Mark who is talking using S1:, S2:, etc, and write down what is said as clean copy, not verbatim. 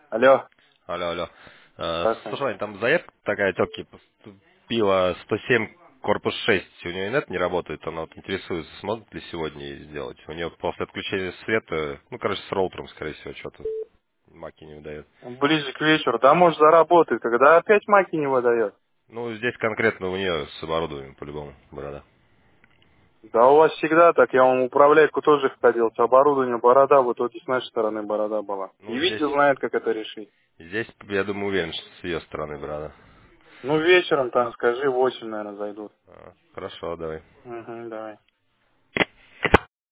S1: Алло,
S2: Алло, алло.
S1: здравствуйте.
S2: Слушай, Вань, там заявка такая тётки поступила 107 корпус 6. У нее нет не работает, она вот интересуется, сможет ли сегодня ей сделать. У нее после отключения света, ну, короче, с роутером, скорее всего, что-то маки не выдает.
S1: Ближе к вечеру. Да, может, заработает, когда опять маки не выдает.
S2: Ну, здесь конкретно у нее с оборудованием, по-любому, борода.
S1: Да у вас всегда так. Я вам управляйку тоже ходил. С оборудованием борода, в итоге с нашей стороны борода была. И
S2: Ну, здесь,
S1: Витя знает, как это решить.
S2: я думаю, уверен, что с ее стороны, борода.
S1: Ну, вечером там, скажи, 8, наверное, зайдут.
S2: Хорошо, давай.
S1: Угу, давай.